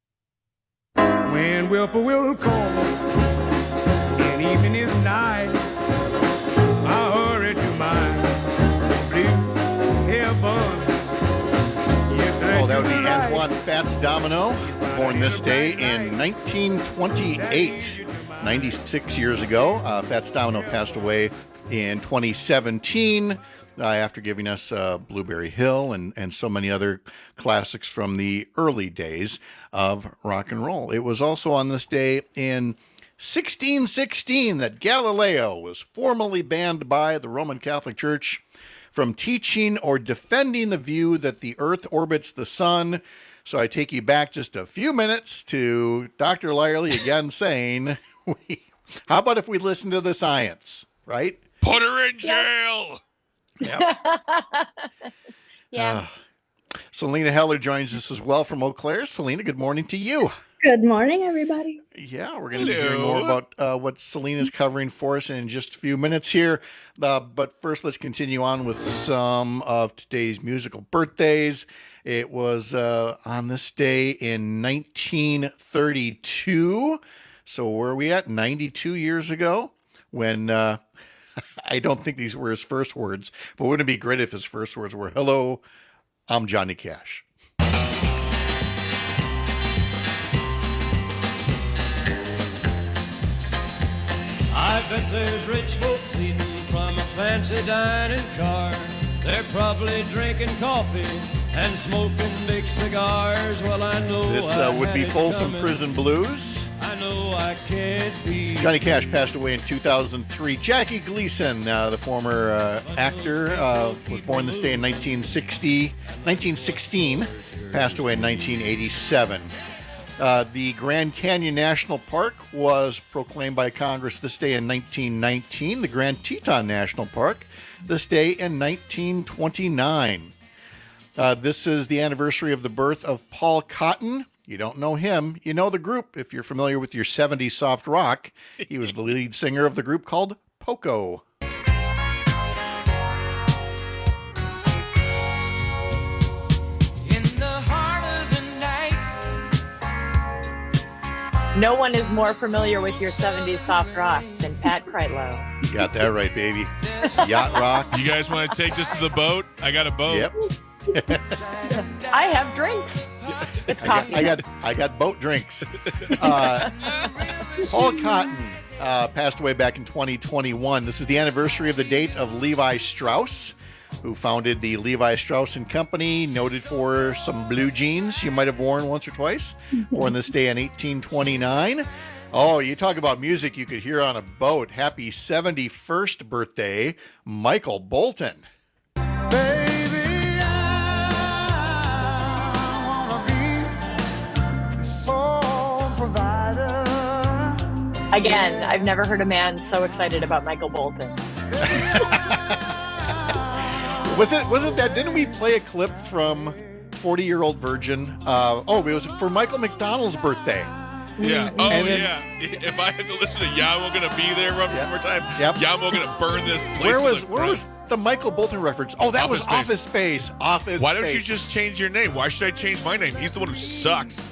When Whippoorwill call, and evening is nigh, I hurry to my blue heaven. Oh, that would be Antoine Fats Domino, born this day in 1928, 96 years ago. Fats Domino passed away in 2017 after giving us Blueberry Hill and so many other classics from the early days of rock and roll. It was also on this day in 1616 that Galileo was formally banned by the Roman Catholic Church from teaching or defending the view that the Earth orbits the sun. So I take you back just a few minutes to Dr. Lyerly again saying, how about if we listen to the science, right? Put her in jail! Yep. Yeah. Selena Heller joins us as well from Eau Claire. Selena, good morning to you. Good morning, everybody. Yeah, we're going to be hearing more about what Selena's covering for us in just a few minutes here. But first, let's continue on with some of today's musical birthdays. It was on this day in 1932. So where are we at? 92 years ago when... I don't think these were his first words, but wouldn't it be great if his first words were, "Hello, I'm Johnny Cash." I bet there's rich folks eating from a fancy dining car. They're probably drinking coffee and smoking big cigars. Well, I know this would be Folsom Prison Blues. I know I can't be. Johnny Cash passed away in 2003. Jackie Gleason, the former actor, was born this day in 1916, passed away in 1987. The Grand Canyon National Park was proclaimed by Congress this day in 1919. The Grand Teton National Park this day in 1929. This is the anniversary of the birth of Paul Cotton. You don't know him. You know the group if you're familiar with your 70s soft rock. He was the lead singer of the group called Poco. No one is more familiar with your 70s soft rock than Pat Kreitlow. You got that right, baby. Yacht rock. You guys want to take this to the boat? I got a boat. Yep. I have drinks. It's coffee. I got boat drinks. Paul Cotton passed away back in 2021. This is the anniversary of the date of Levi Strauss, who founded the Levi Strauss & Company, noted for some blue jeans you might have worn once or twice. Born this day in 1829. Oh, you talk about music you could hear on a boat. Happy 71st birthday, Michael Bolton. Baby, Again, I've never heard a man so excited about Michael Bolton. Was it that? Didn't we play a clip from 40-Year-Old Virgin? It was for Michael McDonald's birthday. Yeah. Oh, yeah. If I had to listen to Yamo Gonna Be There one more time, Yamo Gonna Burn This place. Where was the Michael Bolton reference? Oh, that was Office Space. Office Space. Why don't you just change your name? Why should I change my name? He's the one who sucks.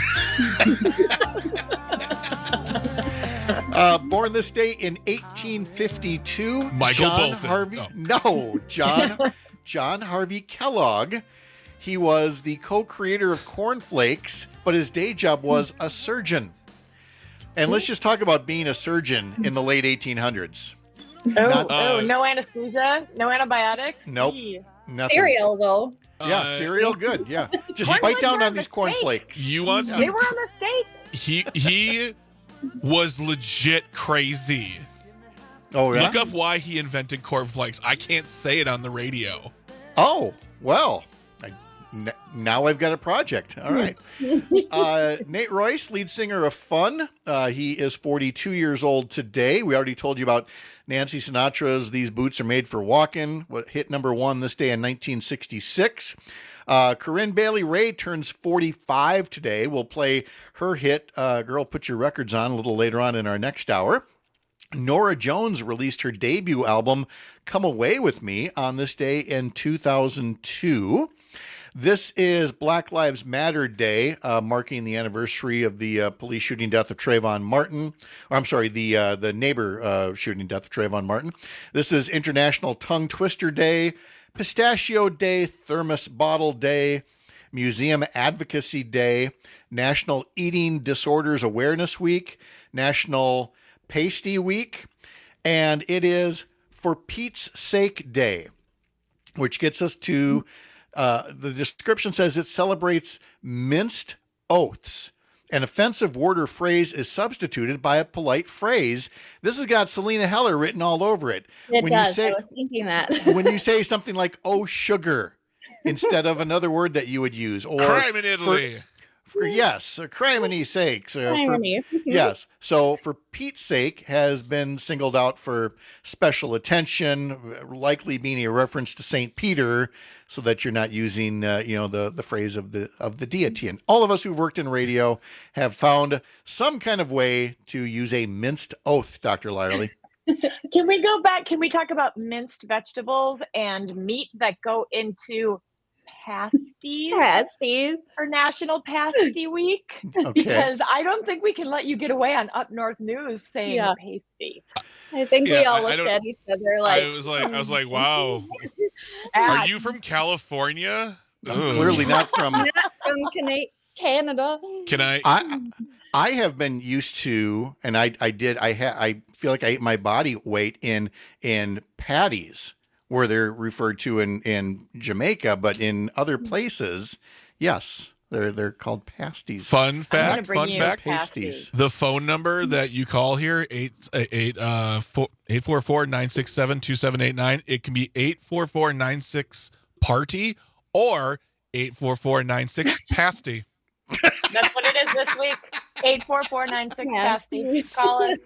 Born this day in 1852. Michael John Bolton. Harvey. Oh. No, John Harvey Kellogg. He was the co-creator of Corn Flakes, but his day job was a surgeon. And let's just talk about being a surgeon in the late 1800s. No anesthesia, no antibiotics. Nope. Nothing. Cereal, though. Yeah, cereal, good. Yeah, just bite down on these cornflakes. You want some? They were on the steak. He was legit crazy. Oh yeah. Look up why he invented cornflakes. I can't say it on the radio. Oh well. Now I've got a project. All right. Nate Royce, lead singer of Fun. He is 42 years old today. We already told you about Nancy Sinatra's These Boots Are Made for Walking, hit number 1 this day in 1966. Corinne Bailey Rae turns 45 today. We'll play her hit, Girl Put Your Records On, a little later on in our next hour. Norah Jones released her debut album, Come Away With Me, on this day in 2002. This is Black Lives Matter Day, marking the anniversary of the police shooting death of Trayvon Martin. Or, I'm sorry, the neighbor shooting death of Trayvon Martin. This is International Tongue Twister Day, Pistachio Day, Thermos Bottle Day, Museum Advocacy Day, National Eating Disorders Awareness Week, National Pasty Week, and it is For Pete's Sake Day, which gets us to... the description says it celebrates minced oaths. An offensive word or phrase is substituted by a polite phrase. This has got Selena Heller written all over it. It does. I was thinking that. When you say something like, oh, sugar, instead of another word that you would use. Or crime in Italy. Yes, criminy sakes. Yes. So For Pete's Sake has been singled out for special attention, likely being a reference to St. Peter, so that you're not using, the phrase of the deity. And all of us who've worked in radio have found some kind of way to use a minced oath, Dr. Lyerly. Can we go back? Can we talk about minced vegetables and meat that go into pasties for National Pasty Week? Okay. Because I don't think we can let you get away on Up North News saying pasty. I think we all looked at each other like... I was like, wow. Are you from California? Clearly not from... Not from Canada. Can I... I have been used to, and I feel like I ate my body weight in patties, where they're referred to in Jamaica, but in other places, yes, they're called pasties. Fun fact, pasties. The phone number that you call here, 844-967-2789. It can be 844-96-PARTY or 844-96-PASTY. That's what it is this week. 844-96-PASTY. Call us.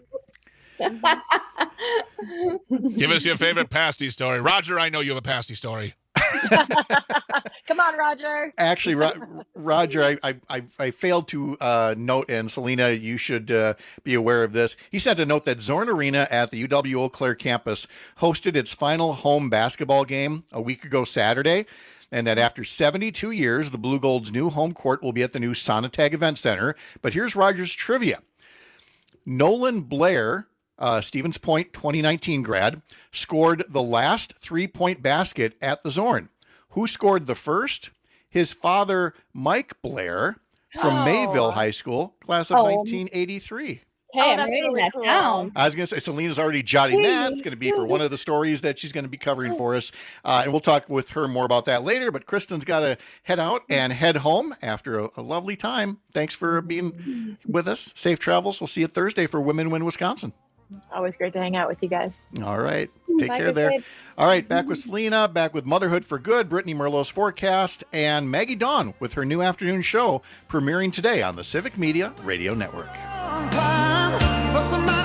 Give us your favorite pasty story. Roger, I know you have a pasty story. Come on, Roger. Actually, Roger, I failed to note, and Selena, you should be aware of this. He sent a note that Zorn Arena at the UW Eau Claire campus hosted its final home basketball game a week ago Saturday, and that after 72 years, the Blue Gold's new home court will be at the new Sonatag Event Center. But here's Roger's trivia. Nolan Blair, Stevens Point 2019 grad, scored the last 3-point basket at the Zorn. Who scored the first? His father, Mike Blair, from Mayville High School, class of 1983. Hey, I'm writing that down. I was going to say, Selena's already jotting that. It's going to be for one of the stories that she's going to be covering for us. And we'll talk with her more about that later. But Kristen's got to head out and head home after a lovely time. Thanks for being with us. Safe travels. We'll see you Thursday for Women Win Wisconsin. Always great to hang out with you guys. All right. Take care there. All right. Back with Selena, back with Motherhood for Good, Brittany Merlot's Forecast, and Maggie Dawn with her new afternoon show premiering today on the Civic Media Radio Network.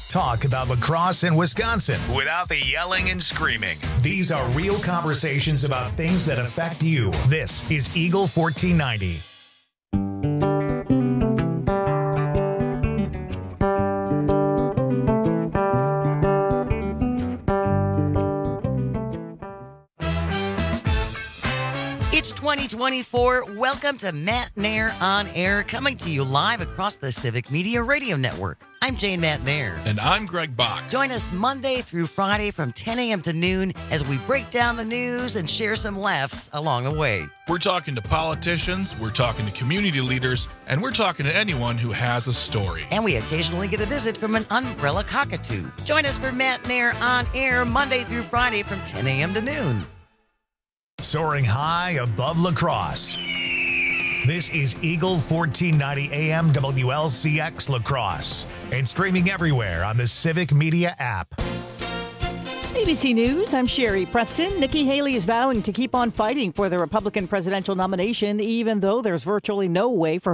Talk about lacrosse in Wisconsin without the yelling and screaming. These are real conversations about things that affect you. This is Eagle 1490. It's 2024. Welcome to Matt Nair on Air, coming to you live across the Civic Media Radio Network. I'm Jane Matt Nair. And I'm Greg Bach. Join us Monday through Friday from 10 a.m. to noon as we break down the news and share some laughs along the way. We're talking to politicians, we're talking to community leaders, and we're talking to anyone who has a story. And we occasionally get a visit from an umbrella cockatoo. Join us for Matt Nair on Air Monday through Friday from 10 a.m. to noon. Soaring high above La Crosse. This is Eagle 1490 AM WLCX La Crosse and streaming everywhere on the Civic Media app. ABC News, I'm Sherry Preston. Nikki Haley is vowing to keep on fighting for the Republican presidential nomination, even though there's virtually no way for